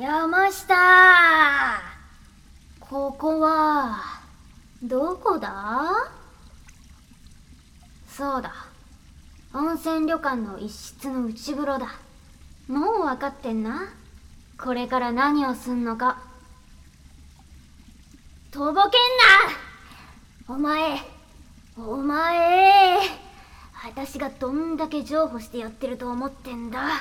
山下、ここはどこだ？そうだ、温泉旅館の一室の内風呂だ。もう分かってんな、これから何をすんのか。とぼけんな！お前、私がどんだけ譲歩してやってると思ってんだ。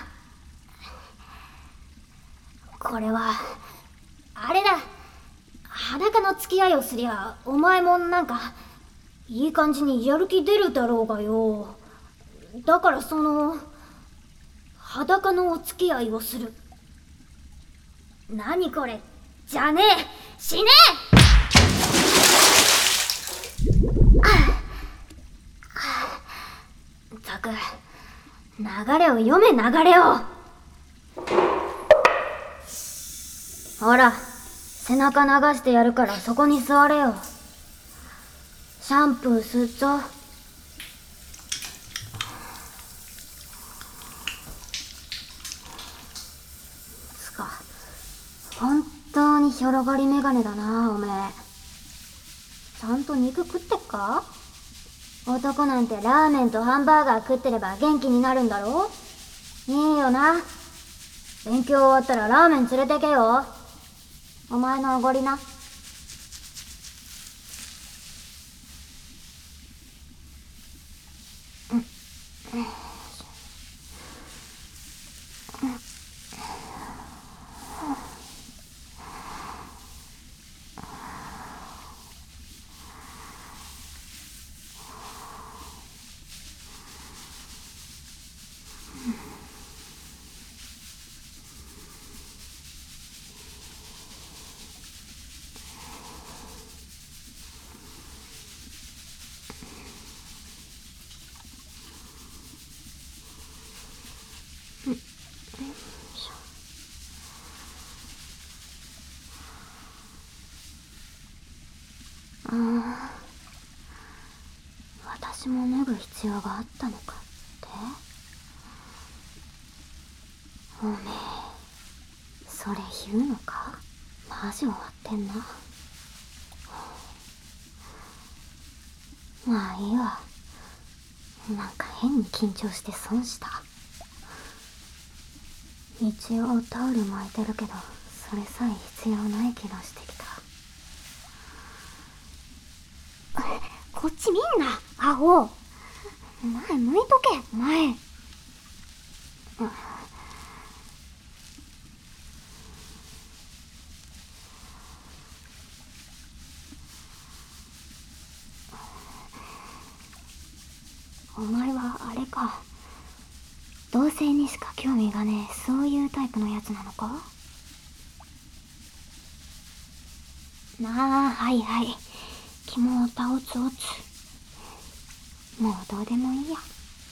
これはあれだ、裸の付き合いをすりゃお前もなんかいい感じにやる気出るだろうがよ。だから裸のお付き合いをする。何これじゃねえ、死ねえ！ったく、流れを読め、流れを。ほら、背中流してやるからそこに座れよ。シャンプー吸っぞ。つか、本当に広がりメガネだな、おめえ。ちゃんと肉食ってっか？男なんてラーメンとハンバーガー食ってれば元気になるんだろ？いいよな。勉強終わったらラーメン連れてけよ。お前のおごりな。私も脱ぐ必要があったのかって？おめえ、それ言うのか？マジ終わってんな。まあいいわ。なんか変に緊張して損した。一応タオル巻いてるけど、それさえ必要ない気がしてきた。こっち見んな、アホ。前向いとけ、前。お前はあれか、同性にしか興味がねえ、そういうタイプのやつなのか？はいはい、肝を倒つおつ。もうどうでもいいや。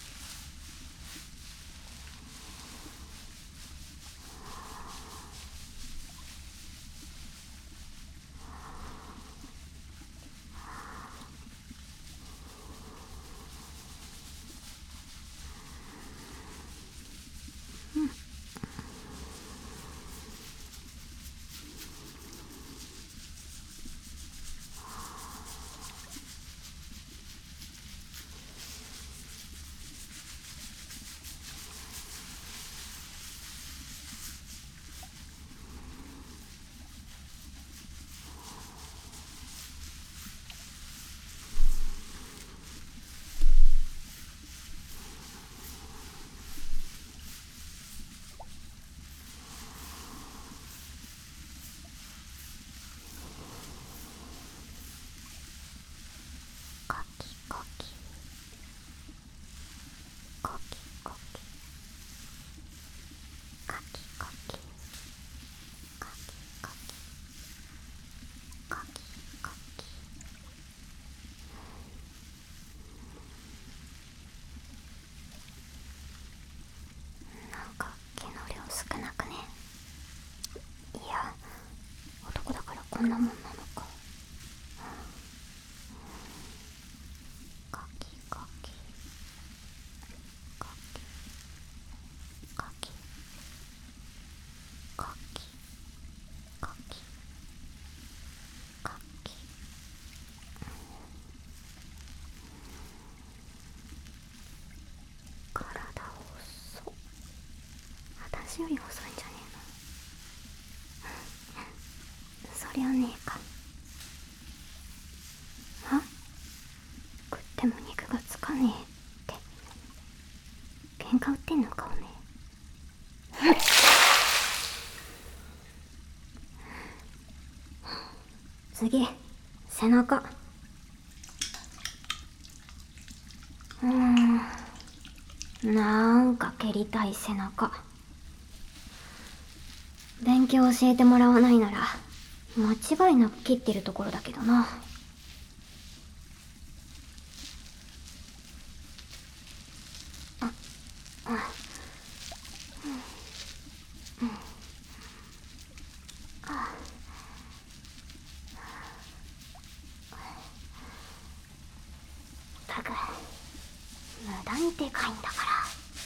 カキカキカキカキカキカキカキカキカキカキ。なんか毛の量少なくね？いや、男だからこんなもんなのか。カキカキカキカキカキカキ私より遅いんじゃねえの。そりゃねえか。は？食っても肉がつかねえって喧嘩売ってんのかおめえ。次、背中。なんか蹴りたい背中。勉強教えてもらわないなら間違いなく切ってるところだけどな。ったく無駄にでかいんだから。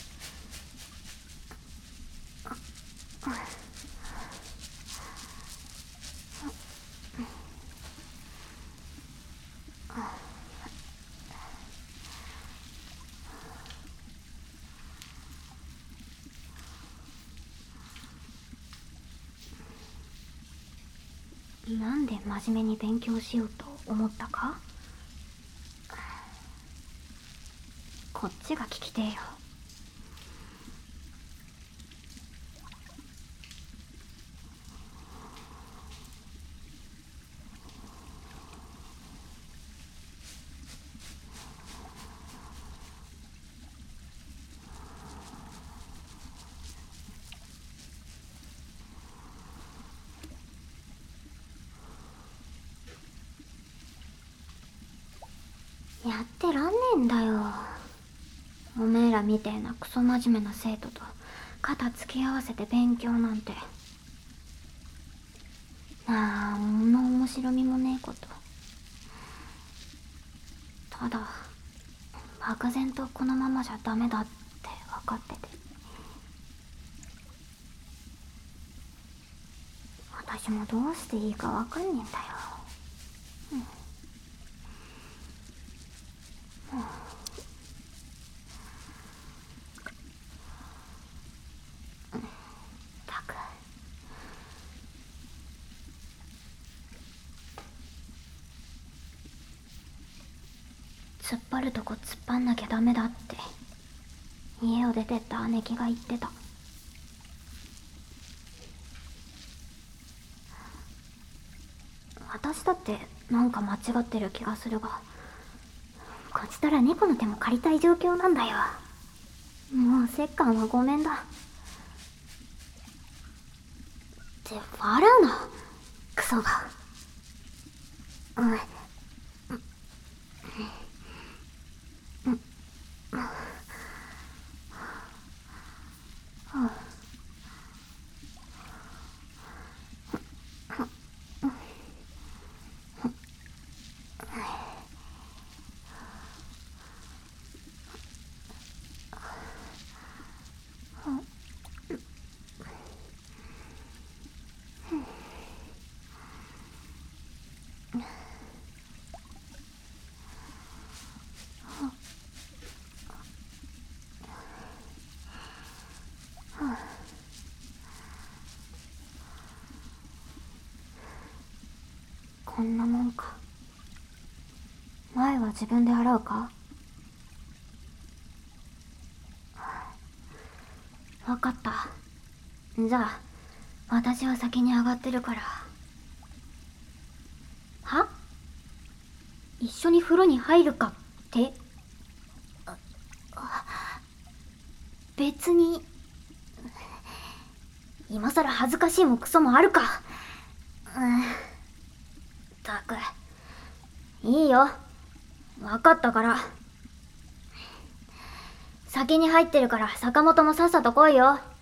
なんで真面目に勉強しようと思ったか？こっちが聞きてえよ。やってらんねえんだよ。おめえらみてえなクソ真面目な生徒と肩突き合わせて勉強なんてなんの面白みもねえこと。ただ漠然とこのままじゃダメだって分かってて、私もどうしていいか分かんねえんだよ。ったく突っ張るとこ突っ張んなきゃダメだって家を出てった姉貴が言ってた。私だってなんか間違ってる気がするが、こちとら猫の手も借りたい状況なんだよ。もう折檻はごめんだって笑うなクソが。こんなもんか。前は自分で洗うか？わかった。じゃあ私は先に上がってるから。は？一緒に風呂に入るかって？別に今さら恥ずかしいもクソもあるか。ったくいいよ、分かったから。先に入ってるから坂本もさっさと来いよ。